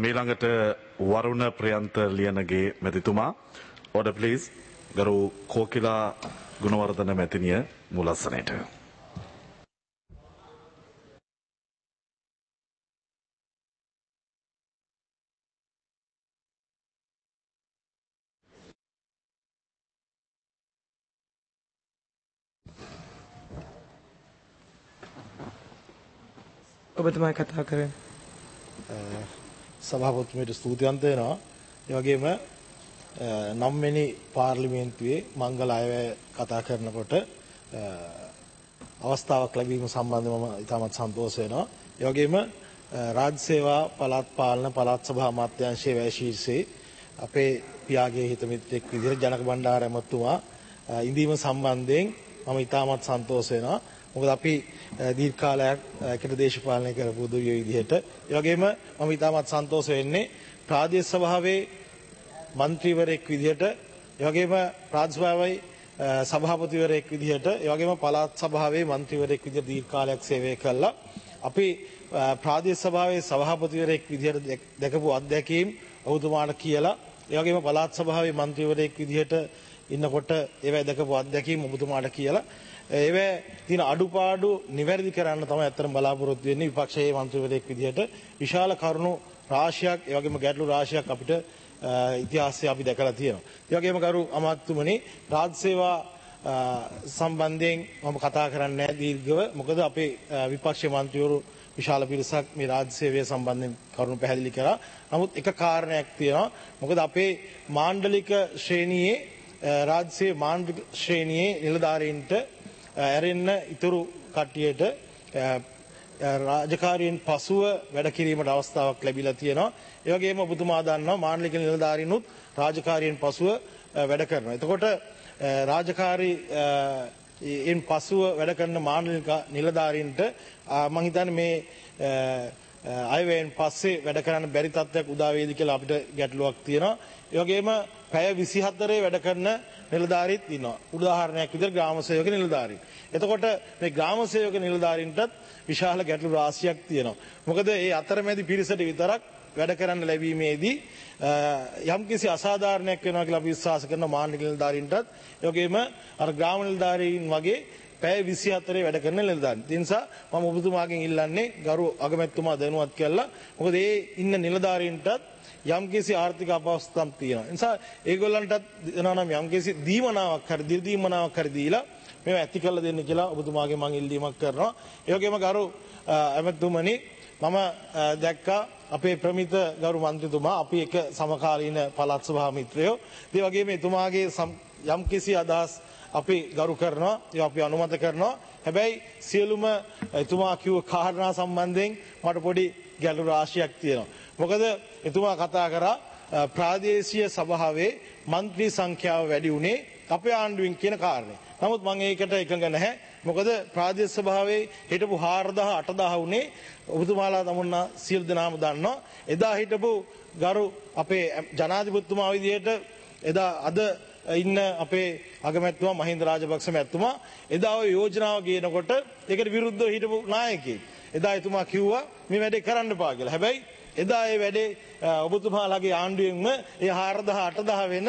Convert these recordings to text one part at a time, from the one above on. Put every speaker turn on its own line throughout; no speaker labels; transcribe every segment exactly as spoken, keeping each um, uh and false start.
මීළඟට වරුණ ප්‍රියන්ත ලියනගේ මැතිතුමා order please ගරු කෝකිලා ගුණවර්ධන මැතිණිය මුලස්සනට.
ඔබතුමා කතා කරන්නේ
සභාපතිතුමීට ස්තුතිවන්ත වෙනවා. ඒ වගේම නව වෙනි පාර්ලිමේන්තුවේ මංගල අයවැය කතා කරනකොට අවස්ථාවක් ලැබීම සම්බන්ධව මම ඉතාමත් සන්තෝෂ වෙනවා. ඒ වගේම රාජ්‍ය සේවා පළාත් පාලන පළාත් සභා අමාත්‍යාංශයේ වැය ශීර්ෂයේ අපේ පියාගේ හිත මිත්‍රෙක් විදිහට ජනක බණ්ඩාර ඇමතුමා ඉඳීම සම්බන්ධයෙන් මම ඉතාමත් සන්තෝෂ වෙනවා. මොකද අපි දීර්ඝ කාලයක් එකට දේශපාලනය කරපු දුවිය විදිහට ඒ වගේම මම ඉතාමත් සන්තෝෂ වෙන්නේ ප්‍රාදේශ සභාවේ മന്ത്രിවරයෙක් විදිහට ඒ වගේම ප්‍රාදේශ සභාවේ සභාපතිවරයෙක් විදිහට ඒ වගේම පළාත් සභාවේ മന്ത്രിවරයෙක් විදිහට දීර්ඝ කාලයක් සේවය කළා. අපි ප්‍රාදේශ සභාවේ සභාපතිවරයෙක් විදිහට දැකපු අත්දැකීම් ඔබතුමාට කියලා ඒ වගේම පළාත් සභාවේ മന്ത്രിවරයෙක් විදිහට ඉන්නකොට ඒවැ දැකපු අත්දැකීම් ඔබතුමාට කියලා ඒවැ තියෙන අඩුපාඩු නිවැරදි කරන්න තමයි අත්‍තරම බලාපොරොත්තු වෙන්නේ. විපක්ෂයේ මන්ත්‍රීවරයෙක් විදිහට විශාල කරුණු රාශියක් ඒ වගේම ගැටලු රාශියක් අපිට ඉතිහාසයේ අපි දැකලා තියෙනවා. ඒ වගේම ගරු අමාත්‍යතුමනි රාජ්‍ය සේවා සම්බන්ධයෙන් මම කතා කරන්නේ නැහැ දීර්ඝව. මොකද අපේ විපක්ෂයේ මන්ත්‍රීවරු විශාල පිරිසක් මේ රාජ්‍ය සේවය සම්බන්ධයෙන් කරුණු පැහැදිලි කරා. නමුත් එක කාරණයක් තියෙනවා. මොකද අපේ මාණ්ඩලික ශ්‍රේණියේ රාජ්‍ය සේවා මාණ්ඩලික ශ්‍රේණියේ නිලධාරීන්ට ඇරෙන්න ඉතුරු කට්ටියට රාජකාරියෙන් පසුව වැඩ කිරීමට අවස්ථාවක් ලැබිලා තියෙනවා. ඒ වගේම ඔබතුමා දන්නවා මාණ්ඩලික නිලධාරීනුත් රාජකාරියෙන් පසුව වැඩ කරනවා. එතකොට රාජකාරියෙන් පසුව වැඩ කරන මාණ්ඩලික නිලධාරීන්ට මම හිතන්නේ මේ අයවැයෙන් පස්සේ වැඩ කරන්න බැරි තත්ත්වයක් උදා වේවි කියලා අපිට ගැටලුවක් තියෙනවා. ඒ වගේම පැය විසිහතරේ වැඩ කරන නිලධාරීත් ඉන්නවා. උදාහරණයක් විදිහට ග්‍රාම සේවක නිලධාරීන්. එතකොට මේ ග්‍රාම සේවක නිලධාරීන්ටත් විශාල ගැටලු රාශියක් තියෙනවා. මොකද මේ අතරමැදි පිරිසට විතරක් වැඩ කරන්න ලැබීමේදී යම්කිසි අසාධාරණයක් වෙනවා කියලා අපි විශ්වාස කරන මාණ්ඩලික නිලධාරීන්ටත් ඒ වගේම අර ග්‍රාම නිලධාරීන් වගේ පැය විසිහතරේ වැඩ කරන නිලධාරීන්. ඒ නිසා මම ඔබතුමාගෙන් ඉල්ලන්නේ ගරු අගමැතිතුමා දැනුවත් කළා. මොකද මේ ඉන්න නිලධාරීන්ටත් යම්කිසි ආර්ථික අපහසුතාවක් තියෙනවා. ඒ නිසා ඒගොල්ලන්ටත් දෙනවා නම් යම්කිසි දීමනාවක් හරි දිරි දීමනාවක් හරි දීලා මේවා ඇති කරලා දෙන්න කියලා ඔබතුමාගේ මම ඉල්ලීමක් කරනවා. ඒ වගේම ගරු අගමැතිතුමනි මම දැක්කා අපේ ප්‍රමිත ගරු මන්ත්‍රීතුමා අපි එක සමකාලීන පළාත් සභා මිත්‍රයෝ. ඒ වගේම එතුමාගේ යම්කිසි අදහස් අපි ගරු කරනවා. ඒ අපි අනුමත කරනවා. හැබැයි සියලුම එතුමා කිව්ව කාරණා සම්බන්ධයෙන් මට පොඩි ගැටලු රාශියක් තියෙනවා. මොකද එතුමා කතා කරා ප්‍රාදේශීය සභාවේ മന്ത്രി සංඛ්‍යාව වැඩි උනේ අපේ ආණ්ඩුවෙන් කියන කාරණේ. නමුත් මම ඒකට එකඟ නැහැ. මොකද ප්‍රාදේශ සභාවේ හිටපු හාරදාහ අටදාහ උනේ ඔබතුමාලා තමුන්න සියලු දෙනාම දන්නවා. එදා හිටපු ගරු අපේ ජනාධිපතිතුමා විදිහට එදා අද ඉන්න අපේ අගමැතිතුමා මහින්ද රාජපක්ෂ මැතිතුමා එදා ඔය යෝජනාව ගේනකොට ඒකට විරුද්ධව හිටපු නායකයෙක්. එදා එතුමා කිව්වා මේ වැඩේ කරන්න එපා කියලා. හැබැයි එදා ඒ වැඩේ ඔබතුමාලාගේ ආණ්ඩුවෙන්ම ඒ හාරදාහ අටදාහ වෙන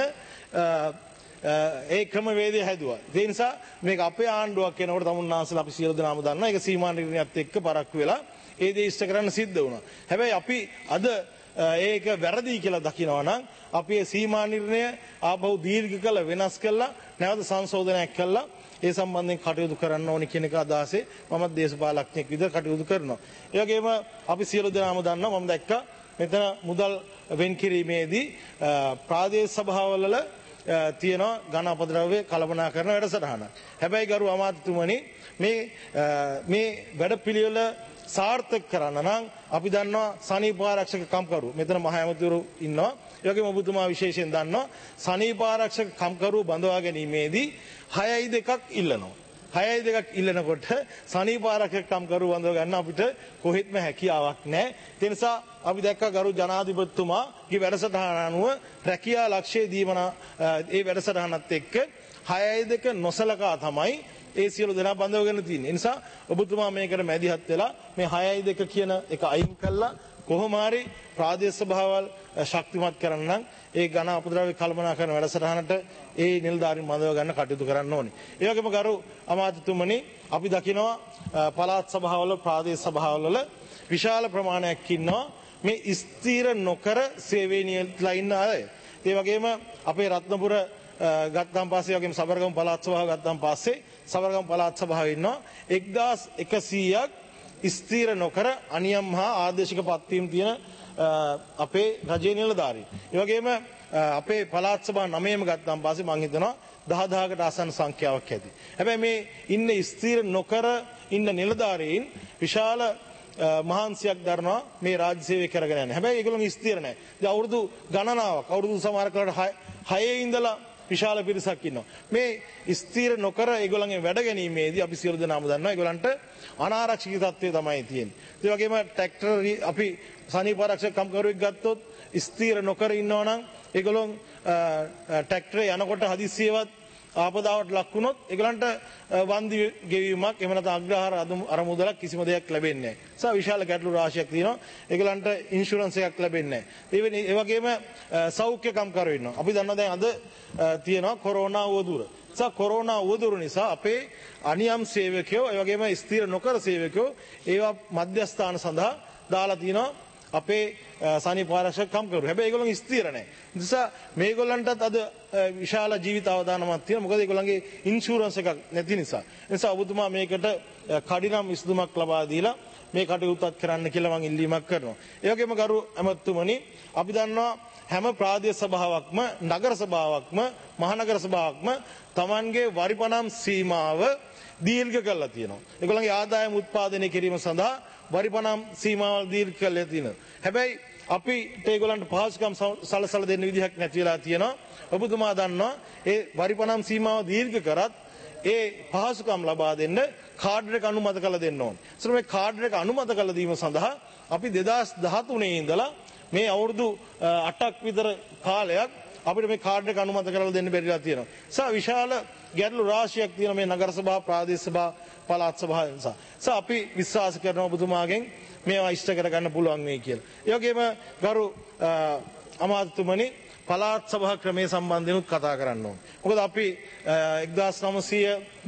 ඒ ක්‍රමවේදය හැදුවා. ඒ නිසා මේක අපේ ආණ්ඩුවක් වෙනකොට තමුන්නාන්සලා අපි සියලු දෙනාම දන්නවා. ඒක සීමා නිර්ණයත් එක්ක පරක්කු වෙලා ඒ දේ ඉෂ්ට කරන්න සිද්ධ වුණා. හැබැයි අපි අද ඒක වැරදි කියලා දකිනවා නම් අපි මේ සීමා නිර්ණය ආපහු දීර්ඝ කළ වෙනස් කළා නැවත සංශෝධනයක් කළා ඒ සම්බන්ධයෙන් කටයුතු කරන්න ඕනි කියන එක අදහසේ මම දේශපාලඥයෙක් විදිහට කටයුතු කරනවා. ඒ වගේම අපි සියලු දෙනාම දන්නවා මම දැක්කා මෙතන මුදල් වෙන් කිරීමේදී ප්‍රාදේශ සභාවල තියෙනවා ඝන අපද්‍රව්‍ය කළමනාකරන වැඩසටහන. හැබැයි ගරු අමාත්‍යතුමනි මේ මේ වැඩපිළිවෙල සාර්ථක කරන්න නම් අපි දන්නවා සනීප ආරක්ෂක කම්කරු මෙතන මහ ඇමතිවරු ඉන්නවා. ඒ වගේම ඔබතුමා විශේෂයෙන් දන්නවා සනීප ආරක්ෂක කම්කරු බඳවා ගැනීමේදී හයයි දෙකක් ඉල්ලනවා. හයයි දෙකක් ඉල්ලනකොට සනීප ආරක්ෂක කම්කරු බඳව ගන්න අපිට කොහෙත්ම හැකියාවක් නැහැ. ඒ නිසා අපි දැක්කා ගරු ජනාධිපතිතුමාගේ වැඩසටහන අනුව රැකියා ලක්ෂ්‍ය දීමන ඒ වැඩසටහනත් එක්ක හයයි දෙක නොසලකා තමයි ඒ සියලු දෙනා බඳවගෙන තියෙන්නේ. ඒ නිසා ඔබතුමා මේකට මැදිහත් වෙලා මේ හයයි දෙක කියන එක අයින් කළා කොහොම හරි ප්‍රාදේශීය සභාවල් ශක්තිමත් කරන්න නම් ඒ ඝන අපද්‍රව්‍ය කළමනාකරන වැඩසටහනට ඒ නිලධාරීන් මදව ගන්න කටයුතු කරන්න ඕනේ. ඒ වගේම ගරු අමාත්‍යතුමනි අපි දකිනවා පළාත් සභාවල ප්‍රාදේශීය සභාවල විශාල ප්‍රමාණයක් ඉන්නවා මේ ස්ථීර නොකර සේවයේ නියුත්ලා ඉන්න අය. ඒ වගේම අපේ රත්නපුර ගත්තාන් පස්සේ වගේම සබරගමු පළාත් සභාව ගත්තාන් පස්සේ සබරගමු පළාත් සභාවේ ඉන්නවා එක්දාස් එකසීයක් ස්ථීර නොකර අනියම් හා ආදේශික පත්වීම් තියෙන අපේ රජයේ නිලධාරීන්. ඒ වගේම අපේ පළාත් සභා නවයම ගත්තාන් පස්සේ මම හිතනවා දහදහකට ආසන්න සංඛ්‍යාවක් ඇති. හැබැයි මේ ඉන්න ස්ථීර නොකර ඉන්න නිලධාරීන් විශාල මහන්සියක් දරනවා මේ රාජ්‍ය සේවය කරගෙන යන්න. හැබැයි ඒගොල්ලෝ ස්ථීර නැහැ. දැන් අවුරුදු ගණනාවක් අවුරුදු සමහර කාලවල හයේ ඉඳලා විශාල පිරිසක් ඉන්නවා. මේ ස්ථීර නොකර ඒගොල්ලන්ගේ වැඩ ගැනීමේදී අපි සියලු දෙනාම දන්නවා ඒගොල්ලන්ට අනාරක්ෂිත තත්ත්වය තමයි තියෙන්නේ. ඒ වගේම ට්‍රැක්ටර් අපි සනීප ආරක්ෂක කම්කරුවෙක් ගත්තොත් ස්ථීර නොකර ඉන්නවා නම් ඒගොල්ලෝ ට්‍රැක්ටරේ යනකොට හදිස්සියවත් ආපදාවට ලක් වුණොත් ඒගොල්ලන්ට වන්දි ගෙවීමක් එහෙම නැත්නම් අග්‍රහාර අරමුදලක් කිසිම දෙයක් ලැබෙන්නේ නැහැ. ඒ නිසා විශාල ගැටලු රාශියක් තියෙනවා. ඒගොල්ලන්ට ඉන්ෂුරන්ස් එකක් ලැබෙන්නේ නැහැ. ඒ වගේම සෞඛ්‍ය කම්කරු ඉන්නවා. අපි දන්නවා දැන් අද තියෙනවා කොරෝනා උවදුර. ඒ නිසා කොරෝනා උවදුර නිසා අපේ අනියම් සේවකයෝ ඒ වගේම ස්ථීර නොකර සේවකයෝ ඒවා මධ්‍යස්ථාන සඳහා දාලා තිනවා අපේ සනීප ආරක්ෂක කම්කරු. හැබැයි ඒගොල්ලෝ ස්ථීර නැහැ. ඒ නිසා මේගොල්ලන්ටත් අද විශාල ජීවිත අවදානමක් තියෙනවා. මොකද ඒගොල්ලන්ගේ ඉන්ෂුරන්ස් එකක් නැති නිසා. ඒ නිසා ඔබතුමා මේකට කඩිනම් විසඳුමක් ලබා දීලා මේ කටයුත්තත් කරන්න කියලා මම ඉල්ලීමක් කරනවා. ඒ වගේම ගරු ඇමතුමනි අපි දන්නවා හැම ප්‍රාදේශීය සභාවක්ම නගර සභාවක්ම මහනගර සභාවක්ම Tamanගේ වරිපණම් සීමාව දීර්ඝ කරලා තියෙනවා. ඒගොල්ලන්ගේ ආදායම උත්පාදනය කිරීම සඳහා වරිපණම් සීමාවල් දීර්ඝ කරලා තියෙනවා. හැබැයි අපිට ඒගොල්ලන්ට පහසුකම් සලසලා දෙන්න විදිහක් නැති වෙලා තියෙනවා. ඔබතුමා දන්නවා ඒ වරිපණම් සීමාව දීර්ඝ කරත් ඒ පහසුකම් ලබා දෙන්න කාඩ් එක අනුමත කරලා දෙන්න ඕනේ. ඒසර මේ කාඩ් එක අනුමත කරලා දීම සඳහා අපි දෙදාස් දහතුනේ ඉඳලා මේ අවුරුදු අටක් විතර කාලයක් අපිට මේ කාඩ් එක අනුමත කරලා දෙන්න බැරිලා තියෙනවා. සා විශාල ගැටලු රාශියක් තියෙන මේ නගර සභා ප්‍රාදේශ සභා පළාත් සභා නිසා. සා අපි විශ්වාස කරනවා ඔබතුමාගෙන් මේවා ඉෂ්ට කරගන්න පුළුවන් වෙයි කියලා. ඒ වගේම ගරු අමාත්‍යතුමනි පළාත් සභා ක්‍රමයේ සම්බන්ධයෙන් කතා කරන්න ඕනේ. මොකද අපි එක්දාස් නවසිය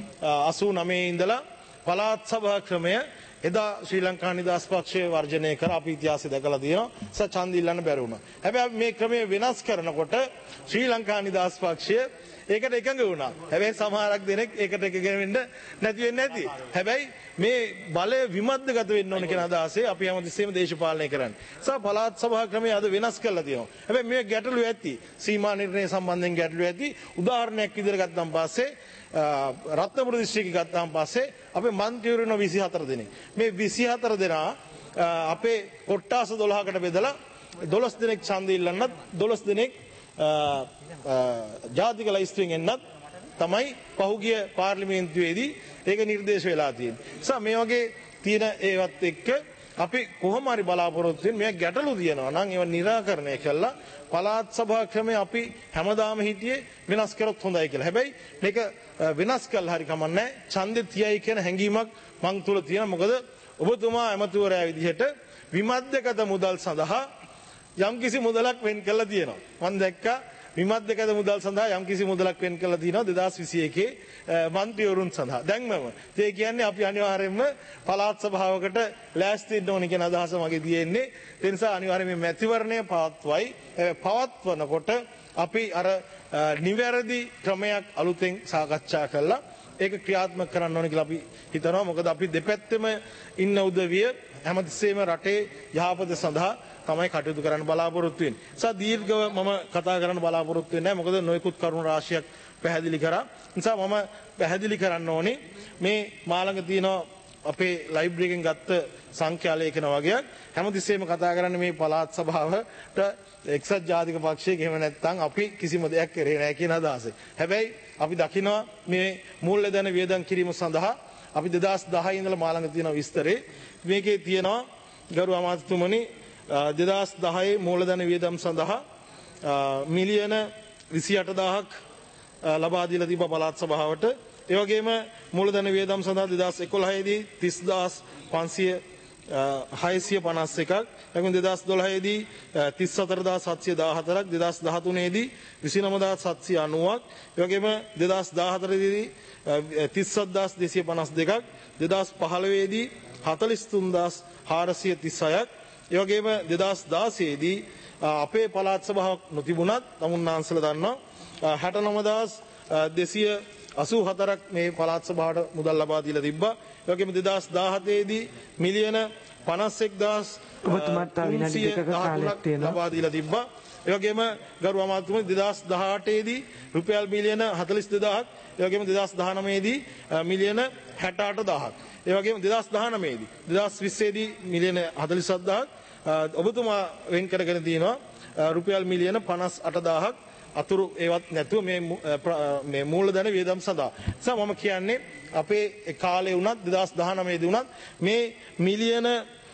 අසූ නවයේ ඉඳලා පළාත් සභා ක්‍රමය එදා ශ්‍රී ලංකා නිදහස් පක්ෂය වර්ජනය කර අපි ඉතිහාසය දැකලා තියෙනවා. ස ඡන්ද ඉල්ලන්න බැරි වුණා. හැබැයි මේ ක්‍රමය වෙනස් කරනකොට ශ්‍රී ලංකා නිදහස් පක්ෂය ඒකට එකඟ වුණා. හැබැයි සමහරක් දෙනෙක් ඒකට එකඟ වෙන්න නැති වෙන්නේ නැති. හැබැයි මේ බලය විමද්දගත වෙන්න ඕන කියන අදහසේ අපි හැමතිස්සෙම දේශපාලනය කරන්නේ. සා පළාත් සභා ක්‍රමය අද වෙනස් කරලා තියෙනවා. හැබැයි මේ ගැටලු ඇති. සීමා නිර්ණය සම්බන්ධයෙන් ගැටලු ඇති. උදාහරණයක් විදිහට ගත්තාන් පස්සේ රත්නපුර දිස්ත්‍රික්කය ගත්තාන් පස්සේ අපේ මන්ත්‍රීවරු ඉන්න විසිහතර දෙනෙක්. මේ විසිහතර දෙනා අපේ කොට්ටාස දොළහකට බෙදලා දොළොස් දෙනෙක් ඡන්ද ඉල්ලන්නත් දොළොස් දෙනෙක් ජාතික ලයිස්තුවෙන් එන්නත් තමයි පහුගිය පාර්ලිමේන්තුවේදී ඒක නිර්දේශ වෙලා තියෙන්නේ. නිසා මේ වගේ තියෙන ඒවත් එක්ක අපි කොහොම හරි බලාපොරොත්තු වෙන මේ ගැටලු තියෙනවා නම් ඒවා निराකරණය කළා පළාත් සභා ක්‍රමය අපි හැමදාම හිටියේ වෙනස් කරොත් හොඳයි කියලා. හැබැයි මේක වෙනස් කළා හරි කමන්නේ ඡන්දෙ තියයි කියන හැඟීමක් මං තුල තියෙනවා. මොකද ඔබතුමා ඇමතිවරයා විදිහට විමධ්‍යගත මුදල් සඳහා යම්කිසි මුදලක් වෙන් කළා තියෙනවා. මම දැක්කා විමධ්‍යගත මුදල් සඳහා යම්කිසි මුදලක් වෙන් කළා තියෙනවා දෙදාස් විසි එකේ මන්ත්‍රීවරුන් සඳහා. දැන් මම ඒ කියන්නේ අපි අනිවාර්යයෙන්ම පළාත් සභාවකට ලෑස්ති වෙන්න ඕනේ කියන අදහස මගේ තියෙන්නේ. ඒ නිසා අනිවාර්යයෙන් මේ මැතිවරණය පවත්වයි පවත්වනකොට අපි අර නිවැරදි ක්‍රමයක් අලුතෙන් සාකච්ඡා කළා ඒක ක්‍රියාත්මක කරන්න ඕනේ කියලා අපි හිතනවා. මොකද අපි දෙපැත්තෙම ඉන්න උදවිය හැමතිස්සෙම රටේ යහපත සඳහා තමයි කටයුතු කරන්න බලාපොරොත්තු වෙන්නේ. නිසා දීර්ඝව මම කතා කරන්න බලාපොරොත්තු වෙන්නේ නැහැ. මොකද නොයෙකුත් කරුණු රාශියක් පැහැදිලි කරා. නිසා මම පැහැදිලි කරන්න ඕනේ මේ මාළඟ තියෙන අපේ ලයිබ්‍රරි එකෙන් ගත්ත සංඛ්‍යා ලේඛන වගේක් හැමතිස්සෙම කතා කරන්නේ මේ පළාත් සභාවට එක්සත් ජාතික පක්ෂයේ එහෙම නැත්නම් අපි කිසිම දෙයක් කරේ නැහැ කියන අදහස. හැබැයි අපි දකිනවා මේ මූල්‍ය ධන වියදම් කිරීම සඳහා අපි දෙදාස් දහය ඉඳලා මාළඟ තියෙන විස්තරේ මේකේ තියෙනවා ගරු අමාත්‍යතුමනි දෙදාස් දහයේ මූලධන වියදම් සඳහා මිලියන විසිඅට දහසක් ලබා දීලා තිබ්බා පළාත් සභාවට. ඒ වගේම මූලධන වියදම් සඳහා දෙදාස් එකොළහේ දී තිස් දහස් පන්සිය හයසිය පනස් එකක් එවැනි දෙදහස් දොළහ දී තිස් හතර හදාස් හත්සිය දාහතරක් දෙදහස් දහතුන දී විසි නවය හදාස් සත්සිය අනූවක් ඒ වගේම දෙදහස් දාහතර දී තිස් හදාස් දෙසිය පනස් දෙකක් දෙදහස් පහළොව දී හතළිස් තුන් හදාස් හාරසිය තිස් හයක් ඒ වගේම දෙදහස් දාසය දී අපේ පළාත් සභාවක් නොතිබුණත් තමුන්නාන්සලා දන්නවා හැට නවය හදාස් දෙසිය අසූ හතරක් මේ පළාත් සභාවට මුදල් ලබා දීලා තිබ්බා. ඒ වගේම දෙදහස් දාහතේ දී මිලියන පනස් එක් හදාස්
ඔබතුමාට විනාඩි දෙකක කාලයක් තියෙනවා.
ලබා දීලා තිබ්බා. ඒ වගේම ගරු අමාත්‍යතුමනි දෙදහස් දහඅටේ දී රුපියල් මිලියන හතළිස් දෙදාහක් ඒ වගේම දෙදහස් දහනවය දී මිලියන හැට අට හදාහක් ඒ වගේම දෙදහස් දහනවය දී දෙදහස් විස්සේ දී මිලියන හතළිස් හදාහක් ඔබතුමා වෙන් කරගෙන තියෙනවා රුපියල් මිලියන පනස් අට හදාහක් අතුරු ඒවත් නැතුව මේ මේ මූලධන වියදම් සඳහා. නිසා මම කියන්නේ අපේ කාලේ වුණත් දෙදහස් දහනවය දී වුණත් මේ මිලියන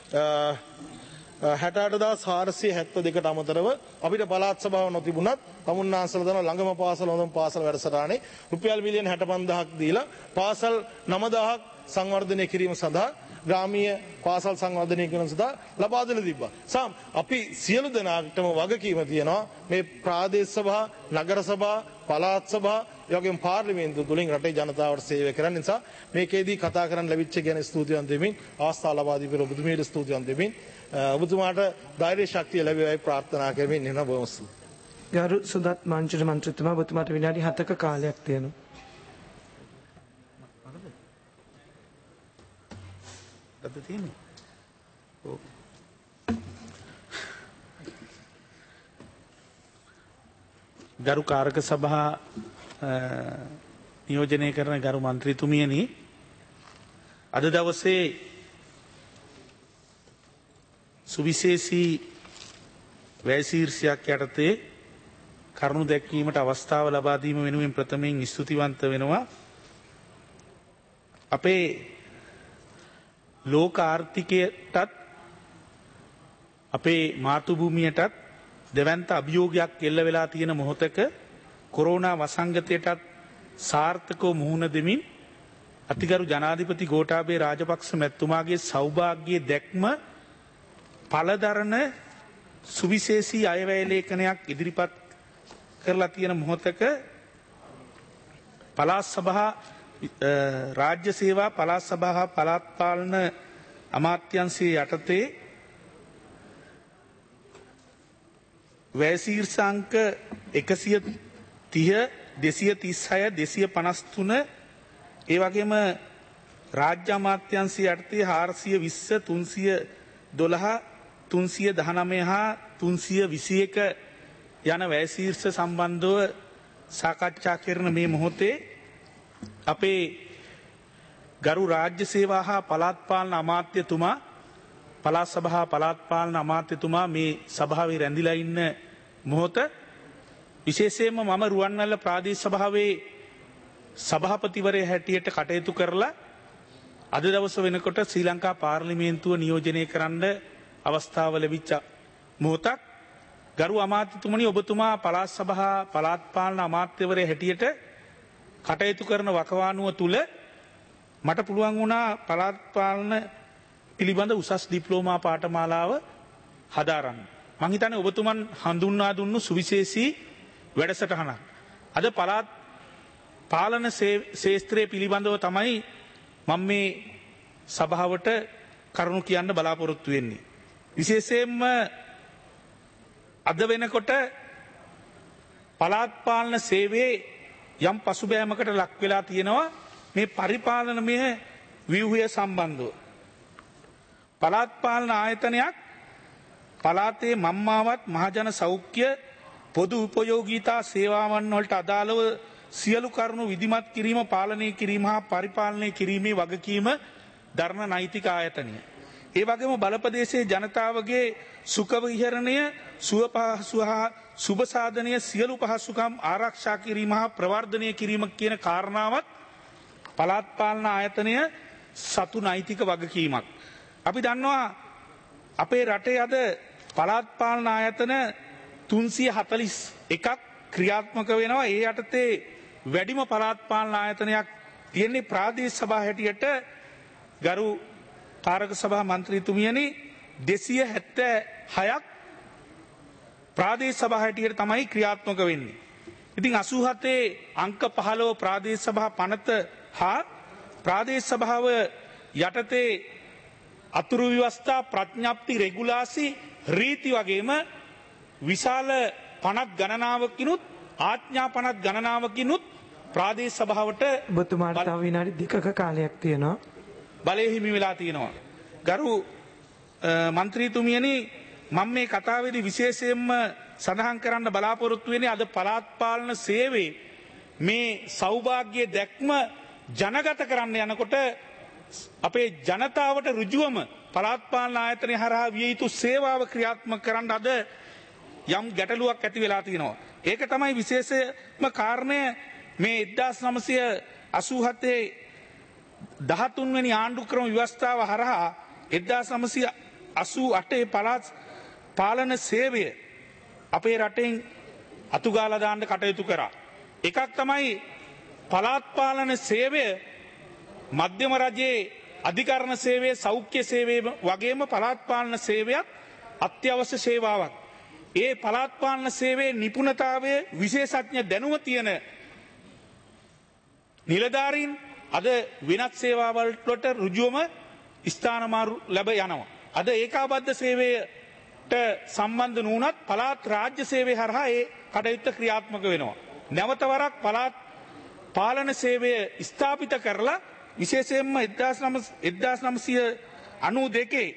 හැට අට හදාස් හාරසිය හැත්තෑ දෙකට අමතරව අපිට පළාත් සභාව නොතිබුණත් තමුන්නාන්සලා දන්නවා ළඟම පාසල හොඳම පාසල වැඩසටහනේ රුපියල් මිලියන හැට පන්දාහක් දීලා පාසල් නවදාහක් සංවර්ධනය කිරීම සඳහා ග්‍රාමීය පාසල් සංවර්ධනය කිරීම සඳහා ලබා දෙලා තිබ්බා. සාම් අපි සියලු දෙනාටම වගකීම තියෙනවා මේ ප්‍රාදේශ සභා, නගර සභා, පළාත් සභා, ඒ වගේම පාර්ලිමේන්තුව තුලින් රටේ ජනතාවට සේවය කරන්න නිසා මේකේදී කතා කරන්න ලැබිච්ච ගැන ස්තුතිවන්ත වෙමින් අවස්ථාව ලබා දීපු ඔබතුමීට ස්තුතිවන්ත වෙමින් ඔබතුමාට ධෛර්ය ශක්තිය ලැබේවයි ප්‍රාර්ථනා කරමින් එන බොහොම ස්තුතියි.
ගරු සුදත් මංජුල මන්ත්‍රීතුමා ඔබතුමාට විනාඩි හතක කාලයක් තියෙනවා.
අද තියෙන්නේ. ඔව්. ගරු කාරක සභා නියෝජනය කරන ගරු මන්ත්‍රීතුමියනි අද දවසේ සුවිශේෂී වැය ශීර්ෂයක් යටතේ කරුණු දැක්වීමට අවස්ථාව ලබා දීම වෙනුවෙන් ප්‍රථමයෙන් ස්තුතිවන්ත වෙනවා. අපේ ලෝක ආර්ථිකයටත් අපේ මාතෘ භූමියටත් දෙවන්ත අභියෝගයක් එල්ල වෙලා තියෙන මොහොතක කොරෝනා වසංගතයටත් සාර්ථකව මුහුණ දෙමින් අතිගරු ජනාධිපති ගෝඨාභය රාජපක්ෂ මැතිතුමාගේ සෞභාග්‍යයේ දැක්ම පළදරන සුවිශේෂී අයවැය ලේඛනයක් ඉදිරිපත් කරලා තියෙන මොහොතක පළාත් සභා රාජ්‍ය සේවා පළාත් සභා පළාත් පාලන අමාත්‍යංශයේ යටතේ වැය ශීර්ෂාංක එකසිය තිහ දෙසිය තිස් හය දෙසිය පනස් තුන ඒ වගේම රාජ්‍ය අමාත්‍යංශය යටතේ හාරසිය විස්ස තුන්සිය දොළහ තුන්සිය දහනවය හා තුන්සිය විසි එක යන වැය ශීර්ෂ සම්බන්ධව සාකච්ඡා කරන මේ මොහොතේ අපේ ගරු රාජ්‍ය සේවා හා පළාත් පාලන අමාත්‍යතුමා පළාත් සභා පළාත් පාලන අමාත්‍යතුමා මේ සභාවේ රැඳිලා ඉන්න මොහොත විශේෂයෙන්ම මම රුවන්වැල්ල ප්‍රාදේශ සභාවේ සභාපතිවරයා හැටියට කටයුතු කරලා අද දවස වෙනකොට ශ්‍රී ලංකා පාර්ලිමේන්තුව නියෝජනය කරන්න අවස්ථාව ලැබිච්ච මොහොතක් ගරු අමාත්‍යතුමනි ඔබතුමා පළාත් සභා පළාත් පාලන අමාත්‍යවරයා හැටියට කටයුතු කරන වකවානුව තුල මට පුළුවන් වුණා පළාත් පාලන පිළිබඳ උසස් ඩිප්ලෝමා පාඨමාලාව හදාරන්න. මං හිතන්නේ ඔබතුමන් හඳුන්වා දුන්නු සුවිශේෂී වැඩසටහනක්. අද පළාත් පාලන ශාස්ත්‍රයේ පිළිබඳව තමයි මම මේ සභාවට කරුණු කියන්න බලාපොරොත්තු වෙන්නේ. විශේෂයෙන්ම අද වෙනකොට පළාත් පාලන සේවයේ යම් පසුබෑමකට ලක් වෙලා තියෙනවා මේ පරිපාලනමය ව්‍යුහය සම්බන්ධව. පළාත් පාලන ආයතනයක් පළාතේ මම්මාවත් මහජන සෞඛ්‍ය පොදු උපයෝගීතා සේවාවන් වලට අදාළව සියලු කරුණු විධිමත් කිරීම පාලනය කිරීම හා පරිපාලනය කිරීමේ වගකීම දරන නෛතික ආයතනය. ඒ වගේම බලපදේශයේ ජනතාවගේ සුඛ විහරණය සුව පහසු හා සුබ සාධනය සියලු පහසුකම් ආරක්ෂා කිරීම හා ප්‍රවර්ධනය කිරීම කියන කාරණාවත් පළාත් පාලන ආයතනය සතු නෛතික වගකීමක්. අපි දන්නවා අපේ රටේ අද පළාත් පාලන ආයතන තුන්සිය හතළිස් එකක් ක්‍රියාත්මක වෙනවා. ඒ යටතේ වැඩිම පළාත් පාලන ආයතනයක් තියෙන්නේ ප්‍රාදේශ සභා හැටියට ගරු කාරක සභා මන්ත්‍රීතුමියනි දෙසිය හැත්තෑ හයක් ප්‍රාදේශ සභා හැටියට තමයි ක්‍රියාත්මක වෙන්නේ. ඉතින් අසූ හතේ අංක පහළොව ප්‍රාදේශ සභා පනත හා ප්‍රාදේශ සභාව යටතේ අතුරු ව්‍යවස්ථා ප්‍රඥප්ති රෙගුලාසි රීති වගේම විශාල පනත් ගණනාවකිනුත් ආඥා පනත් ගණනාවකිනුත් ප්‍රාදේශ සභාවට
ඔබතුමාට තව විනාඩි දෙකක කාලයක් තියෙනවා.
බලය හිමි වෙලා තියෙනවා. ගරු මන්ත්‍රීතුමියනි මම මේ කතාවේදී විශේෂයෙන්ම සඳහන් කරන්න බලාපොරොත්තු වෙන්නේ අද පළාත් පාලන සේවයේ මේ සෞභාග්‍ය දැක්ම ජනගත කරන්න යනකොට අපේ ජනතාවට ඍජුවම පළාත් පාලන ආයතනය හරහා විය යුතු සේවාව ක්‍රියාත්මක කරන්න අද යම් ගැටලුවක් ඇති වෙලා තියෙනවා. ඒක තමයි විශේෂම කාරණය මේ එක්දාස් නවසිය අසූ හතේ දහතුන් වෙනි ආණ්ඩුක්‍රම ව්‍යවස්ථාව හරහා එක්දාස් නවසිය අසූ අටේ පළාත් පාලන සේවය අපේ රටෙන් අතුගාලා දාන්න කටයුතු කරා. එකක් තමයි පළාත් පාලන සේවය මධ්‍යම රජයේ අධිකරණ සේවය සෞඛ්‍ය සේවය වගේම පළාත් පාලන සේවයක් අත්‍යවශ්‍ය සේවාවක්. ඒ පළාත් පාලන සේවයේ නිපුණතාවය විශේෂඥ දැනුම තියෙන නිලධාරීන් අද වෙනත් සේවාවලට ඍජුවම ස්ථානමාරු ලැබ යනවා. අද ඒකාබද්ධ සේවයට සම්බන්ධ නුනත් පළාත් රාජ්‍ය සේවය හරහා ඒ කටයුත්ත ක්‍රියාත්මක වෙනවා. නැවත වරක් පළාත් පාලන සේවය ස්ථාපිත කරලා විශේෂයෙන්ම එක්දාස් නවසිය අනූ දෙකේ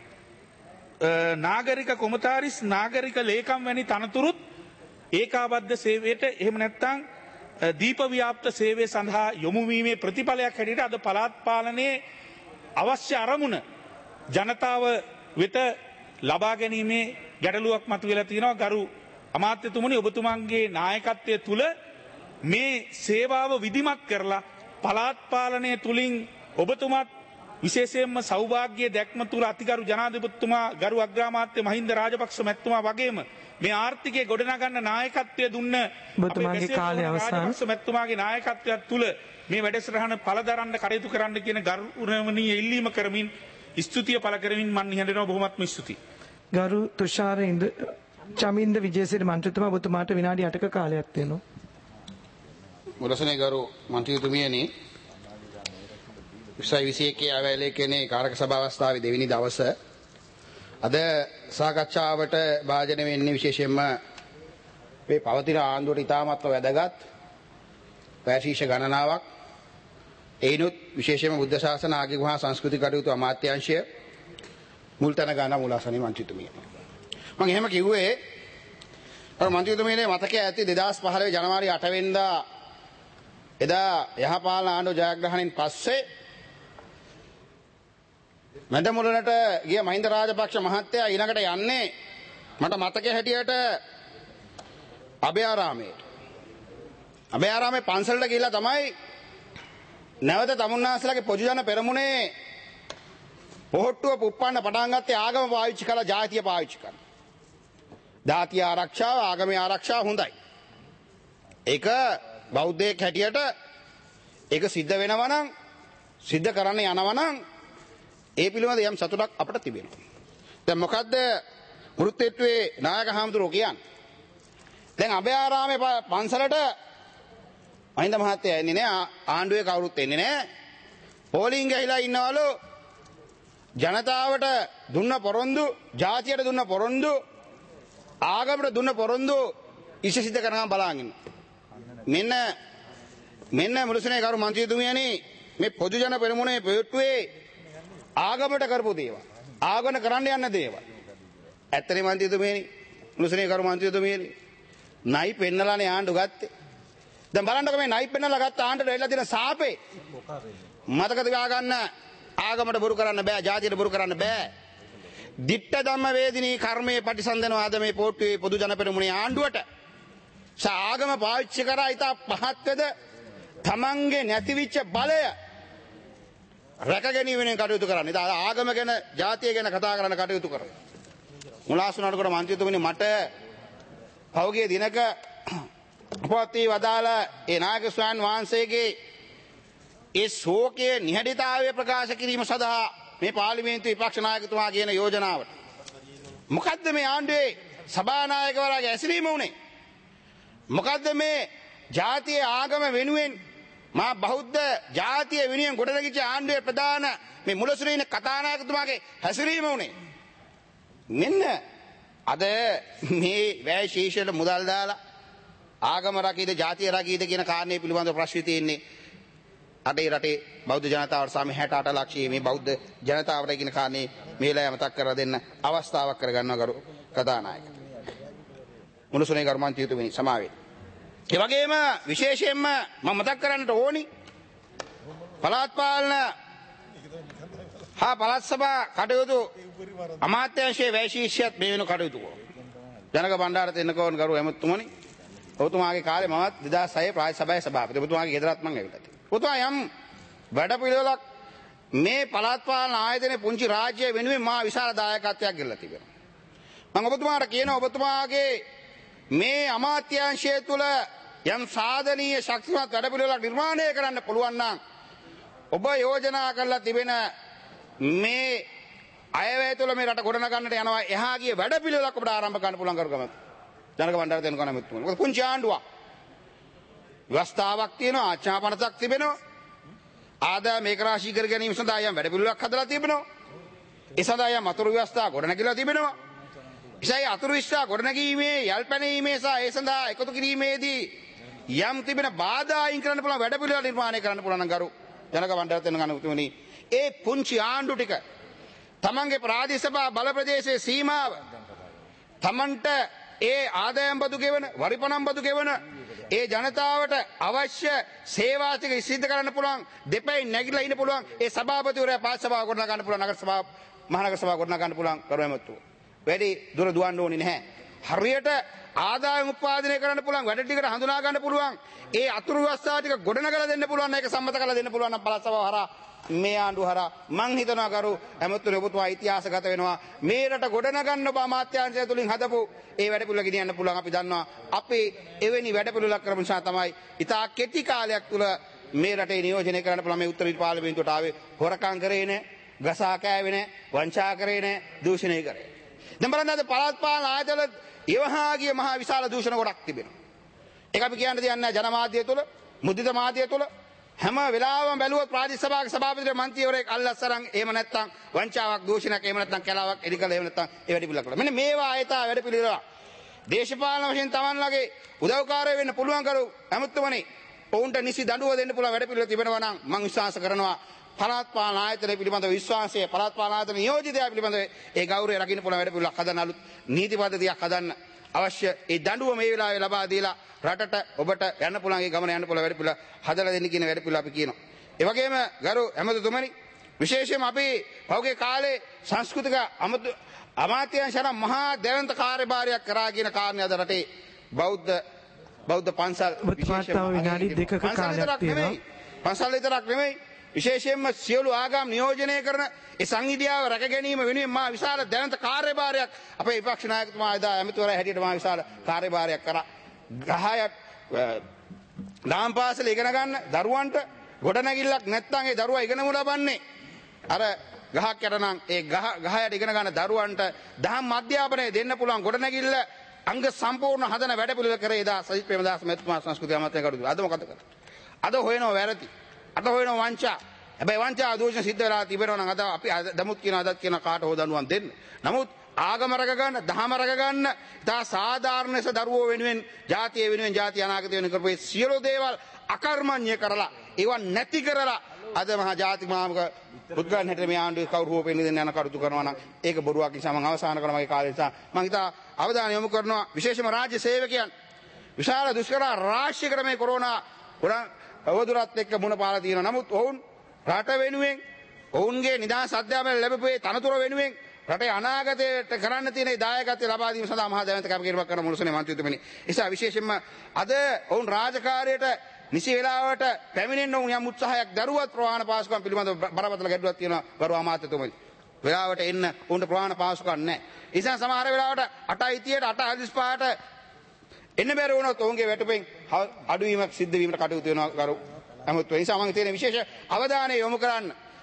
නාගරික කොමතාරිස් නාගරික ලේකම් වැනි තනතුරුත් ඒකාබද්ධ සේවයට එහෙම නැත්නම් දීප ව්‍යාප්ත සේවය සඳහා යොමුවීමේ ප්‍රතිඵලයක් හැටියට අද පළාත් පාලනයේ අවශ්‍ය අරමුණ ජනතාව වෙත ලබා ගැනීමේ ගැටලුවක් මතුවලා තියෙනවා. ගරු අමාත්‍යතුමනි ඔබතුමන්ගේ නායකත්වය තුල මේ සේවාව විධිමත් කරලා පළාත් පාලනය තුලින් ඔබතුමත් විශේෂයෙන්ම සෞභාග්‍ය දැක්ම තුල අතිගරු ජනාධිපතිතුමා ගරු අග්‍රාමාත්‍ය මහින්ද රාජපක්ෂ මැතිතුමා වගේම මේ ආර්ථිකය ගොඩනගන්න නායකත්වය දුන්න
ඔබතුමාගේ කාලය අවසන්.
රාජපක්ෂ මැතිතුමාගේ නායකත්වය තුල මේ වැඩසටහන පළදරන්න කටයුතු කරන්න කියන ගෞරවණීය ඉල්ලීම කරමින් ස්තුතිය පළ කරමින් මම නිහඬව බොහොමත්ම ස්තුතියි.
ගරු තුෂාර ඉන්ද චමින්ද විජේසිරි මන්ත්‍රීතුමා ඔබතුමාට විනාඩි අටක කාලයක් තියෙනවා.
මුලසනේ ගරු මන්ත්‍රීතුමියනි විස්සයි විසි එකේ ආවැලේකනේ කාරක සභාව අවස්ථාවේ දෙවෙනි දවස අද සාකච්ඡාවට භාජනය වෙන්නේ විශේෂයෙන්ම මේ පවතින ආණ්ඩුවට ඉතාමත්ම වැදගත් පැශීෂ ගණනාවක් එයිනුත් විශේෂයෙන්ම බුද්ධ ශාසන ආගමික මහා සංස්කෘතික කටයුතු අමාත්‍යාංශය මුල් තැන ගන්න මුලසනේ මන්ත්‍රීතුමියනි මම එහෙම කිව්වේ අර මන්ත්‍රීතුමියනේ මතකයේ ඇති දෙදාස් පහළොව ජනවාරි අට වෙනිදා එදා යහපාලන ආණ්ඩුව ජයග්‍රහණයෙන් පස්සේ මැදමුලනට ගිය මහින්ද රාජපක්ෂ මහත්තයා ඊළඟට යන්නේ මට මතකයේ හැටියට අභයාරාමයට. අභයාරාමේ පන්සලට ගිහිල්ලා තමයි නැවත තමුන්නාසලාගේ පොදුජන පෙරමුණේ පොහොට්ටුව පුප්පන්න පටන් ගත්තේ ආගම පාවිච්චි කළා ජාතිය පාවිච්චි කරලා. ජාතිය ආරක්ෂාව ආගමේ ආරක්ෂාව හොඳයි. ඒක බෞද්ධයෙක් හැටියට ඒක සිද්ධ වෙනවා නම් සිද්ධ කරන්න යනවා නම් ඒ පිළිබඳ යම් සතුටක් අපට තිබෙනවා. දැන් මොකද්ද මුරුත්තේට්ටුවේ නායක හාමුදුරුවෝ කියන්නේ? දැන් අභයාරාමේ පන්සලට මහින්ද මහත්තයා එන්නේ නැහැ, ආණ්ඩුවේ කවුරුත් එන්නේ නැහැ. පෝලිං ගහලා ඉන්නවලු ජනතාවට දුන්න පොරොන්දු, ජාතියට දුන්න පොරොන්දු, ආගමට දුන්න පොරොන්දු ඉෂ සිද්ධ කරනවා බලාගෙන ඉන්න. මෙන්න මෙන්න මුලසනේ කරු මන්ත්‍රීතුමියනි මේ පොදු ජන පෙරමුණේ පෙරටුවේ ආගමට කරපු දේවල් ආගම කරන්න යන දේවල් ඇත්තනේ මන්ත්‍රීතුමියනි මුලසනේ කරු මන්ත්‍රීතුමියනි නයි පෙන්නලානේ ආණ්ඩු ගත්තේ. දැන් බලන්නකො මේ නයි පෙන්නලා ගත්ත ආණ්ඩුවට එල්ල දෙන සාපේ මතකද ගන්න ආගමට බොරු කරන්න බෑ, ජාතියට බොරු කරන්න බෑ. දිට්ඨ ධම්ම වේදිනී කර්මයේ ප්‍රතිසන්දනවා අද මේ පොට්ටුවේ පොදු ජන පෙරමුණේ ආණ්ඩුවට ආගම පාවිච්චි කරා ඉතා පහත්වද තමන්ගේ නැතිවිච්ච බලය රැකගැනීමෙන් කටයුතු කරන්න. ඉතින් ආගම ගැන ජාතිය ගැන කතා කරන්න කටයුතු කරනවා. මුලාසුනාට මන්ත්‍රීතුමනි මට පෞගේ දිනක උපවත්ී වදාළ ඒ නායක ස්වාමීන් වහන්සේගේ ඒ ශෝකයේ නිහඬතාවය ප්‍රකාශ කිරීම සඳහා මේ පාර්ලිමේන්තු විපක්ෂ නායකතුමා කියන යෝජනාවට. මොකද්ද මේ ආණ්ඩුවේ සභානායකවරයාගේ ඇසිරීම උනේ? මොකද්ද මේ ජාතිය ආගම වෙනුවෙන් මා බෞද්ධ ජාතිය වෙනුවෙන් ගොඩනැගිච්ච ආණ්ඩුවේ ප්‍රධාන මේ මුලසුරේ ඉන්න කතානායකතුමාගේ හැසිරීම උනේ? මෙන්න අද මේ වැය ශීර්ෂයට මුදල් දාලා ආගම රකීද ජාතිය රකීද කියන කාරණේ පිළිබඳව ප්‍රශ්න තියෙන්නේ අඩේ රටේ බෞද්ධ ජනතාවට සාමි හැට අට ලක්ෂයේ මේ බෞද්ධ ජනතාවට කියන කාරණේ මේලා මතක් කරලා දෙන්න අවස්ථාවක් කරගන්නවා ගරු කතානායක මුලසුනේ ගරු මන්ත්‍රීතුමනි සමාවෙන්න. ඒ වගේම විශේෂයෙන්ම මම මතක් කරන්නට ඕනි පළාත් පාලන හා පළාත් සභා කටයුතු අමාත්‍යාංශයේ වැය ශීර්ෂයත් මේ වෙන කටයුතු ජනක බණ්ඩාර තෙන්නකෝන් ගරු එමතුමනි ඔබතුමාගේ කාලේ මමත් දෙදාස් හය ප්‍රාදේශ සභාවේ සභාපති ඔබතුමාගේ ගෙදරත් මම ඇවිල්ලා තියෙනවා. ඔබතුමා යම් වැඩ පිළිවෙලක් මේ පළාත් පාලන ආයතනයේ පුංචි රාජ්‍ය වෙනුවෙන් මා විශාල දායකත්වයක් ගෙල්ලා තිබෙනවා. මම ඔබතුමාට කියනවා ඔබතුමාගේ මේ අමාත්‍යාංශය තුල යම් සාධනීය ශක්තිමත් වැඩ පිළිවෙලක් නිර්මාණය කරන්න පුළුවන් නම් ඔබ යෝජනා කරලා තිබෙන මේ අයවැය තුල මේ රට ගොඩනගන්නට යනවා එහා ගිය වැඩ පිළිවෙලක් ඔබට ආරම්භ කරන්න පුළුවන් කරුගම. ජනක බණ්ඩාර දෙන්න කන මෙතුමනි. මොකද පුංචි ආණ්ඩුවක්. ව්‍යවස්ථාවක් තියෙනවා, ආචාපනසක් තිබෙනවා. ආදායම මේක රාශී කර ගැනීම සඳහා යම් වැඩ පිළිවෙලක් හදලා තිබෙනවා. ඒ සඳහා යම් අතුරු ව්‍යවස්ථා ගොඩනැගිලා තිබෙනවා. ඉසයි අතුරු විශ්වා ගොඩනැගීමේ යල්පැනීමේ සහ ඒ සඳහා එකතු කිරීමේදී යම් තිබෙන බාධා අයින් කරන්න පුළුවන් වැඩ පිළිවෙල නිර්මාණය කරන්න පුළුවන් නම් ගරු ජනක බණ්ඩාර දෙන්න කන මෙතුමනි. ඒ පුංචි ආණ්ඩු ටික තමන්ගේ ප්‍රාදේශ සභා බල ප්‍රදේශයේ සීමාව තමන්ට ඒ ආදායම් බදු ගෙවන වරිපණම් බදු ගෙවන ඒ ජනතාවට අවශ්‍ය සේවා ටික සිද්ධ කරන්න පුළුවන් දෙපැයි නැගිලා ඉන්න පුළුවන් ඒ සභාපතිවරයා පාස් සභාව ගොඩනගා ගන්න පුළුවන් නගර සභාව මහනගර සභාව ගොඩනගා ගන්න පුළුවන් කරුවැමතුව වැඩි දුර දුවන්න ඕනේ නැහැ. හරියට ආදායම් උත්පාදනය කරන්න පුළුවන් වැඩ ටිකට හඳුනා ගන්න පුළුවන් ඒ අතුරු ව්‍යවස්ථා ටික ගොඩනගලා දෙන්න පුළුවන් ඒක සම්මත කරලා දෙන්න පුළුවන් නම් පළාත් සභාව හරහා මේ ආණ්ඩුව හරහා මං හිතනවා කරු ඇමතුරු ඔබතුමා ඉතිහාසගත වෙනවා මේ රට ගොඩනගන්න ඔබ අමාත්‍යාංශය තුලින් හදපු ඒ වැඩ පිළිවෙල ගෙනියන්න පුළුවන් අපි දන්නවා අපි එවැනි වැඩ පිළිවෙලක් කරපු නිසා තමයි ඉතා කෙටි කාලයක් තුල මේ රටේ නියෝජනය කරන්න පුළුවන් මේ උත්තර පාර්ලිමේන්තුවට ආවේ හොරකම් කරේ නැහැ ගසා කෑවේ නැහැ වංචා කරේ නැහැ දූෂණය කරේ දැන් බලන්න අද පළාත් පාලන ආයතන ඒවහාගේ මහා විශාල දූෂණ ගොඩක් තිබෙනවා ඒක අපි කියන්න දෙයක් නැහැ ජනමාධ්‍ය තුල මුද්‍රිත මාධ්‍ය තුල හැම වෙලාවම බැලුවොත් ප්‍රාදේශ සභාවේ සභාපතිවරයා මන්ත්‍රීවරයෙක් අල්ලස්සරන් එහෙම නැත්නම් වංචාවක් දූෂණයක් එහෙම නැත්නම් කලාවක් එලිකල එහෙම නැත්නම් ඒ වැඩ පිළිවෙල කරලා මෙන්න මේවා ආයතා වැඩ පිළිවෙල දේශපාලන වශයෙන් තමන්ලගේ උදව්කාරය වෙන්න පුළුවන් කරු අමුතුමනි ඔවුන්ට නිසි දඬුව දෙන්න පුළුවන් වැඩ පිළිවෙල තිබෙනවා නම් මම විශ්වාස කරනවා පළාත් පාලන ආයතන පිළිබඳ විශ්වාසය පළාත් පාලන ආයතන නියෝජිතයා පිළිබඳ ඒ ගෞරවය රකින්න පුළුවන් වැඩ පිළිවෙලක් හදන්න අලුත් නීති පද්ධතියක් හදන්න අවශ්‍ය ඒ දඬුව මේ වෙලාවේ ලබා දීලා රටට ඔබට යන්න පුළුවන් ඒ ගමන යන්න පුළුවන් වැඩ පිළිවෙල හදලා දෙන්න කියන වැඩ පිළිවෙල අපි කියනවා. ඒ වගේම ගරු ඇමතුතුමනි විශේෂයෙන්ම අපි පහුගිය කාලේ සංස්කෘතික අමාත්‍යාංශය මහා දැවැන්ත කාර්යභාරයක් කරා කියන කාරණේ අද රටේ බෞද්ධ බෞද්ධ පන්සල්
විශේෂයෙන්ම විනාඩි දෙකක කාලයක් තියෙනවා.
පන්සල් විතරක් නෙමෙයි විශේෂයෙන්ම සියලු ආගම් නියෝජනය කරන ඒ සංහිඳියාව රැක ගැනීම වෙනුවෙන් මා විශාල දැවැන්ත කාර්යභාරයක් අපේ විපක්ෂ නායකතුමා එදා ඇමතිවරයා හැටියට මා විශාල කාර්යභාරයක් කරා. ගහයක් දාම් පාසල ඉගෙන ගන්න දරුවන්ට ගොඩනැගිල්ලක් නැත්නම් ඒ දරුවා ඉගෙනමු ලබන්නේ අර ගහක් යට නම් ඒ ගහ ගහයට ඉගෙන ගන්න දරුවන්ට දහම් අධ්‍යාපනය දෙන්න පුළුවන් ගොඩනැගිල්ල අංග සම්පූර්ණ හදන වැඩ පිළිවෙල කරේ එදා සජිත් ප්‍රේමදාස මහත්මයා සංස්කෘතික අමාත්‍ය කටයුතු. අද මොකද කරන්නේ? අද හොයනවා වැරදි. අද හොයනවා වංචා. හැබැයි වංචා දෝෂණ සිද්ධ වෙලා තිබෙනවා නම් අද අපි දමුත් කියන අදත් කියන කාට හෝ දඬුවම් දෙන්න. නමුත් ආගම රැක ගන්න, දහම රැක ගන්න, තා සාධාරණ ලෙස දරුවෝ වෙනුවෙන්, ජාතිය වෙනුවෙන්, ජාතිය අනාගතය වෙනුවෙන් කරපු සියලු දේවල් අකර්මණ්‍ය කරලා, ඒවා නැති කරලා අද මහා ජාති මාමක පුද්ගලයන් හැටියට මේ ආණ්ඩුවේ කවුරු හෝ පෙන්නන යන කටයුතු කරනවා නම් ඒක බොරුවක් නිසා මම අවසන් කරනවා මගේ කාලය නිසා. මම හිතා අවධානය යොමු කරනවා විශේෂම රාජ්‍ය සේවකයන් විශාල දුෂ්කර රාශියකට මේ කොරෝනා උරන් අවදුරත් එක්ක මුණ පාලා තියෙනවා. නමුත් ඔවුන් රට වෙනුවෙන් ඔවුන්ගේ නිදහස් අධ්‍යාපනය ලැබපු ඒ තනතුර වෙනුවෙන් රටේ අනාගතයට කරන්න තියෙන දායකත්වය ලබා දීම සඳහා මහා දැවැන්ත කැපකිරීමක් කරන මුලසනේ මන්ත්‍රීතුමනි. නිසා විශේෂයෙන්ම අද ඔවුන් රාජකාරියට නිසි වේලාවට පැමිණෙන්න ඔවුන් යම් උත්සාහයක් දරුවත් ප්‍රවාහන පාසුකම් පිළිබඳව බරපතල ගැටලුවක් තියෙනවා ගරු අමාත්‍යතුමනි. වෙලාවට එන්න ඔවුන්ට ප්‍රවාහන පාසුකම් නැහැ. ඒ නිසා සමහර වෙලාවට අටයි තියට අට හදිස් පහට එන්න බැරි වුණොත් ඔවුන්ගේ වැටුපෙන් අඩුවීමක් සිද්ධ වීමට කටයුතු වෙනවා ගරු අමුතු. ඒ නිසා මම තියෙන විශේෂ අවධානය යොමු කරන්න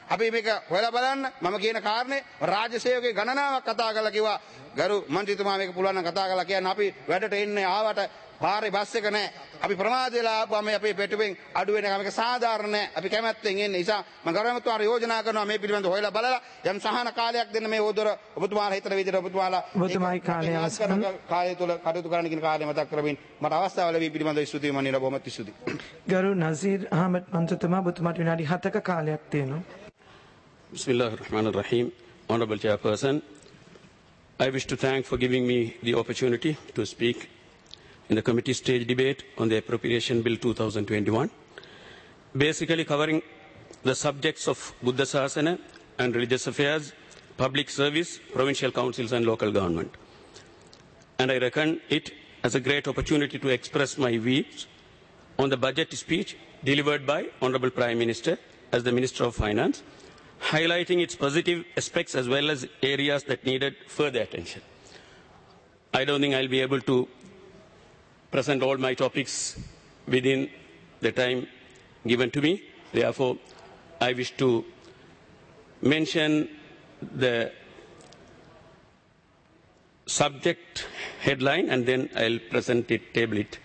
අපි මේක හොයලා බලන්න. මම කියන කාරණේ රාජ්‍ය සේවකගේ ගණනාවක් කතා කරලා කිව්වා ගරු මන්ත්‍රීතුමා මේක පුළුවන් නම් කතා කරලා කියන්න. අපි වැඩට එන්නේ ආවට පාරේ බස් එක නැහැ. අපි ප්‍රමාද වෙලා ආපුවා මේ අපේ පෙට්ටුවෙන් අඩු වෙන එක මේක සාධාරණ නැහැ. අපි කැමැත්තෙන් එන්නේ. නිසා මම ගරුමතුමාට යෝජනා කරනවා මේ පිළිබඳව හොයලා බලලා යම් සහන කාලයක් දෙන්න මේ ඕදොර ඔබතුමාලා හිතන විදිහට ඔබතුමාලා
ඔබතුමායි කාලය අවසන්
කාලය තුල කටයුතු කරන්න කියන කාර්යය මතක් කරමින් මට අවස්ථාව ලැබී පිළිබඳව ස්තුතියි මන්නිලා බොහොමත් ස්තුතියි.
ගරු නසීර් අහමද් මන්ත්‍රතුමා ඔබතුමාට විනාඩි හතක කාලයක් තියෙනවා.
Bismillah ar-Rahman ar-Rahim. Honorable Chairperson, I wish to thank for giving me the opportunity to speak in the committee stage debate on the Appropriation Bill two thousand twenty-one, basically covering the subjects of Buddha Sasana and religious affairs, public service, provincial councils and local government. And I reckon it as a great opportunity to express my views on the budget speech delivered by Honorable Prime Minister as the Minister of Finance, highlighting its positive aspects as well as areas that needed further attention. I don't think I'll be able to present all my topics within the time given to me. Therefore, I wish to mention the subject headline and then I'll present it, table it.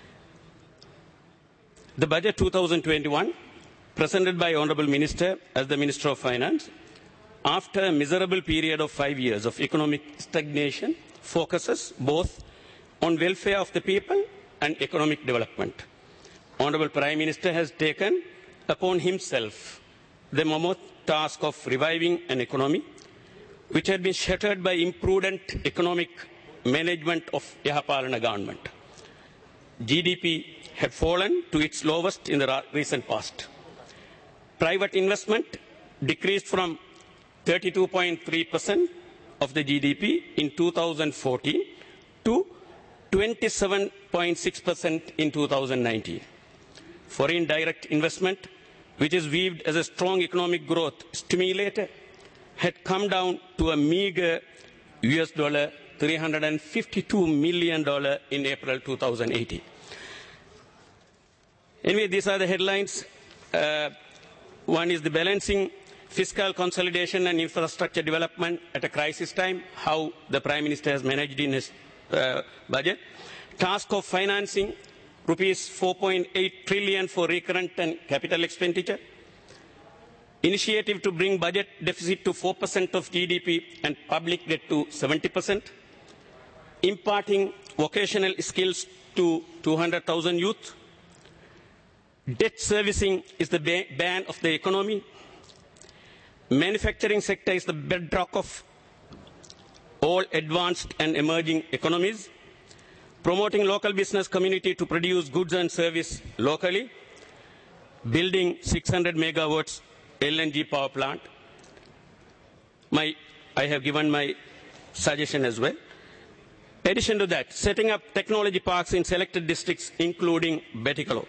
The budget two thousand twenty-one, presented by Honourable Minister as the Minister of Finance, after a miserable period of five years of economic stagnation, focuses both on welfare of the people and economic development. Honourable Prime Minister has taken upon himself the mammoth task of reviving an economy which had been shattered by imprudent economic management of Yahapalana government. G D P had fallen to its lowest in the recent past. Private investment decreased from thirty-two point three percent of the G D P in two thousand fourteen to twenty-seven point six percent in two thousand nineteen. Foreign direct investment, which is viewed as a strong economic growth stimulator, had come down to a meager U S dollar three hundred fifty-two million dollars in April two thousand eighteen. Anyway, these are the headlines. Uh, one is the balancing fiscal consolidation and infrastructure development at a crisis time, how the Prime Minister has managed in his uh, budget. Task of financing rupees four point eight trillion for recurrent and capital expenditure. Initiative to bring budget deficit to four percent of G D P and public debt to seventy percent. Imparting vocational skills to two hundred thousand youth. Debt servicing is the ban of the economy. Manufacturing sector is the bedrock of all advanced and emerging economies. Promoting local business community to produce goods and service locally. Building six hundred megawatts L N G power plant. My, I have given my suggestion as well. In addition to that, setting up technology parks in selected districts, including Betikalo.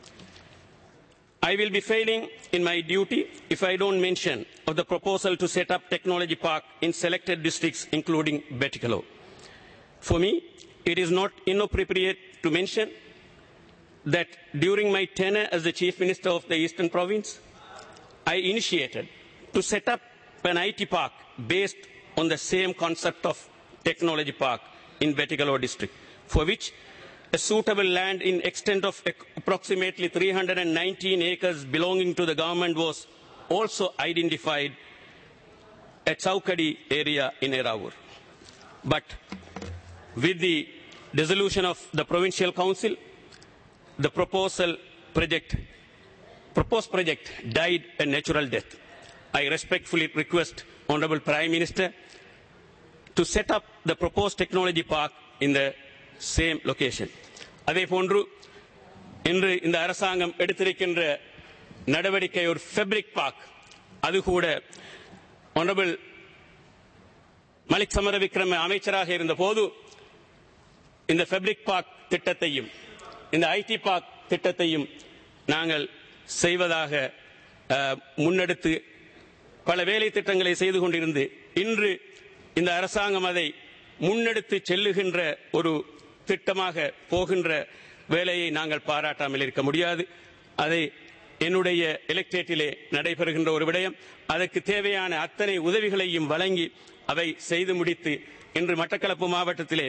I will be failing in my duty if I don't mention of the proposal to set up technology park in selected districts, including Betikalo. For me, it is not inappropriate to mention that during my tenure as the Chief Minister of the Eastern Province, I initiated to set up an I T park based on the same concept of technology park in Betikalo district, for which a suitable land in extent of approximately three hundred nineteen acres belonging to the government was also identified at Saukadi area in Eravur. But with the dissolution of the provincial council, the proposal project, proposed project died a natural death. I respectfully request Honourable Prime Minister to set up the proposed technology park in the same location. அதே போன்று இன்று இந்த அரசாங்கம் எடுத்திருக்கின்ற நடவடிக்கை ஒரு fabric park, அது கூட Honourable Malik Samarawickrama அமைச்சராக இருந்த போது இந்த ஃபேப்ரிக் பார்க் திட்டத்தையும் இந்த ஐடி பார்க் திட்டத்தையும் நாங்கள் செய்வதாக முன்னெடுத்து பல வேலை திட்டங்களை செய்து கொண்டிருந்து இன்று இந்த அரசாங்கம் அதை முன்னெடுத்து செல்லுகின்ற ஒரு திட்டமாக போகின்ற வேலையை நாங்கள் பாராட்டாமல் இருக்க முடியாது. அதை என்னுடைய எலக்டரேட்டிலே நடைபெறுகின்ற ஒரு விடயம். அதற்கு தேவையான அத்தனை உதவிகளையும் வழங்கி அவை செய்து முடித்து இன்று மட்டக்களப்பு மாவட்டத்திலே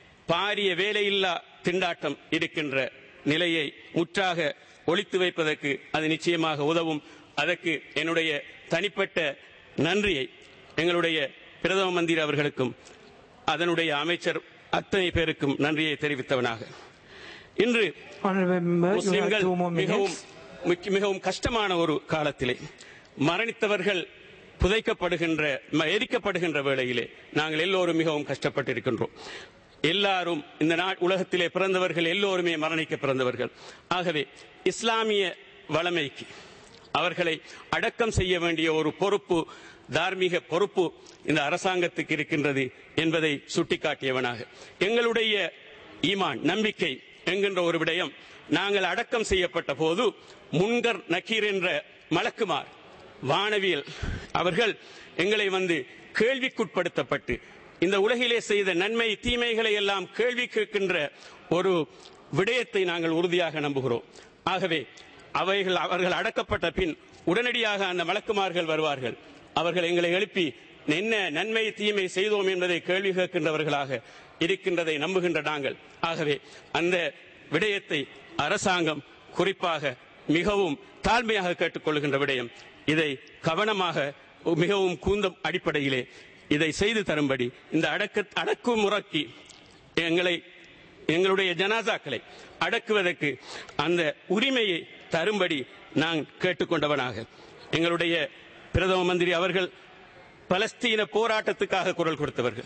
பாரிய வேலையில்லா திண்டாட்டம் இருக்கின்ற நிலையை முற்றாக ஒழித்து வைப்பதற்கு அது நிச்சயமாக உதவும். அதற்கு என்னுடைய தனிப்பட்ட நன்றியை எங்களுடைய பிரதம மந்திரி அவர்களுக்கும் அதனுடைய அமைச்சர் அத்தனை பேருக்கும் நன்றியை தெரிவித்தவனாக இன்று முஸ்லிம்கள் மிகவும் மிகவும் கஷ்டமான ஒரு காலத்திலே மரணித்தவர்கள் புதைக்கப்படுகின்ற எரிக்கப்படுகின்ற வேளையிலே நாங்கள் எல்லோரும் மிகவும் கஷ்டப்பட்டிருக்கின்றோம். எல்லாரும் இந்த உலகத்திலே பிறந்தவர்கள் எல்லோருமே மரணிக்க பிறந்தவர்கள். ஆகவே இஸ்லாமிய வளமைக்கு அவர்களை அடக்கம் செய்ய வேண்டிய ஒரு பொறுப்பு, தார்மீக பொறுப்பு இந்த அரசாங்கத்துக்கு இருக்கின்றது என்பதை சுட்டிக்காட்டியவனாக எங்களுடைய ஈமான் நம்பிக்கை என்கின்ற ஒரு விடயம். நாங்கள் அடக்கம் செய்யப்பட்ட போது முன்கர் நக்கீர் என்ற மலக்குமார் வானவியல் அவர்கள் எங்களை வந்து கேள்விக்குட்படுத்தப்பட்டு இந்த உலகிலே செய்த நன்மை தீமைகளை எல்லாம் கேள்வி கேட்கின்ற ஒரு விடயத்தை நாங்கள் உறுதியாக நம்புகிறோம். ஆகவே அவைகள் அவர்கள் அடக்கப்பட்ட பின் உடனடியாக அந்த மலக்குமார்கள் வருவார்கள். அவர்கள் எங்களை எழுப்பி என்ன நன்மை தீமை செய்தோம் என்பதை கேள்வி கேட்கின்றவர்களாக இருக்கின்றதை நம்புகின்ற நாங்கள். ஆகவே அந்த விடயத்தை அரசாங்கம் குறிப்பாக மிகவும் தாழ்மையாக கேட்டுக்கொள்கின்ற விடயம். இதை கவனமாக மிகவும் கூந்த அடிப்படையிலே இதை செய்து தரும்படி இந்த அடக்க அடக்குமுறைக்கு எங்களை எங்களுடைய ஜனாசாக்களை அடக்குவதற்கு அந்த உரிமையை தரும்படி நான் கேட்டுக்கொண்டவனாக எங்களுடைய பிரதம மந்திரி அவர்கள் பலஸ்தீன போராட்டத்துக்காக குரல் கொடுத்தவர்கள்.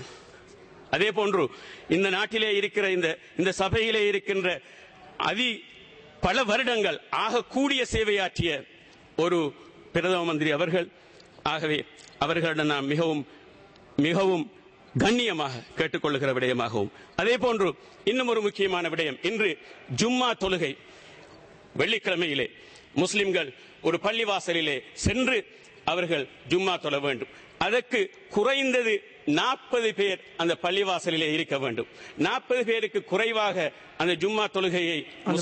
அதே போன்று இந்த நாட்டிலே இருக்கிற இந்த இந்த சபையிலே இருக்கின்ற அதி பல வருடங்கள் ஆக கூடிய சேவையாற்றிய ஒரு பிரதம மந்திரி அவர்கள். ஆகவே அவர்களிடம் நாம் மிகவும் மிகவும் கண்ணியமாக கேட்டுக்கொள்ளுகிற விடயமாகவும் அதே போன்று இன்னும் ஒரு முக்கியமான விடயம். இன்று ஜும்மா தொழுகை வெள்ளிக்கிழமையிலே முஸ்லிம்கள் ஒரு பள்ளிவாசலிலே சென்று அவர்கள் ஜும்மா தொழ வேண்டும். அதற்கு குறைந்தது நாற்பது பேர் அந்த பள்ளிவாசலிலே இருக்க வேண்டும். நாற்பது பேருக்கு குறைவாக அந்த ஜும்மா தொழுகையை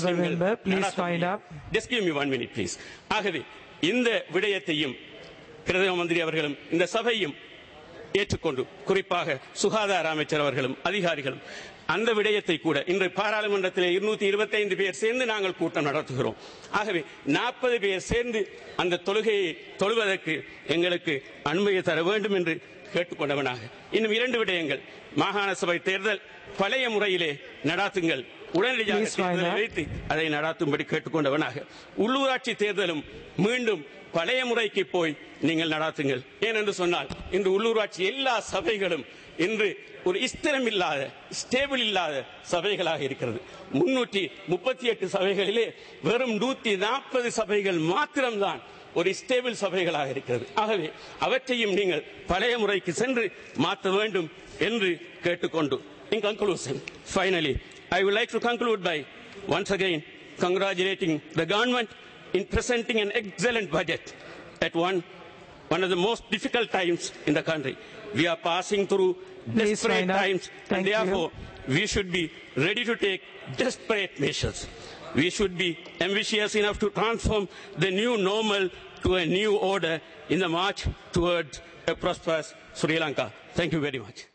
ஆகவே இந்த விடயத்தையும் பிரதம மந்திரி அவர்களும் இந்த சபையும் ஏற்றுக்கொண்டு குறிப்பாக சுகாதார அமைச்சர் அவர்களும் அதிகாரிகளும் அந்த விடயத்தை கூட இன்று பாராளுமன்றத்தில் இருநூத்தி இருபத்தி ஐந்து பேர் சேர்ந்து நாங்கள் கூட்டம் நடத்துகிறோம். ஆகவே நாற்பது பேர் சேர்ந்து அந்த தொழுகையை தொழுவதற்கு எங்களுக்கு அனுமதி தர வேண்டும் என்று கேட்டுக்கொண்டவனாக இன்னும் இரண்டு விடயங்கள். மாகாண சபை தேர்தல் பழைய முறையிலே நடாத்துங்கள், உடனடியாக வைத்து அதை நடாத்தும்படி கேட்டுக்கொண்டவனாக உள்ளூராட்சி தேர்தலும் மீண்டும் பழைய முறைக்கு போய் நீங்கள் நடாத்துங்கள். ஏனென்று சொன்னால் இன்று உள்ளூராட்சி எல்லா சபைகளும் இன்று ஒரு ஸ்திரம் இல்லாத ஸ்டேபிள் இல்லாத சபைகளாக இருக்கிறது. முன்னூற்றி முப்பத்தி எட்டு சபைகளிலே வெறும் நூத்தி நாற்பது சபைகள் மாத்திரம்தான் ஒரு ஸ்டேபிள் சபைகளாக இருக்கிறது. ஆகவே அவற்றையும் நீங்கள் பழைய முறைக்கு சென்று மாற்ற வேண்டும் என்று கேட்டுக்கொண்டு in conclusion, finally I would like to conclude by once again congratulating the government in presenting an excellent budget at one one of the most difficult times in the country. We are passing through desperate times, and therefore we should be ready to take desperate measures. We should be ambitious enough to transform the new normal to a new order in the march towards a prosperous Sri Lanka. Thank you very much.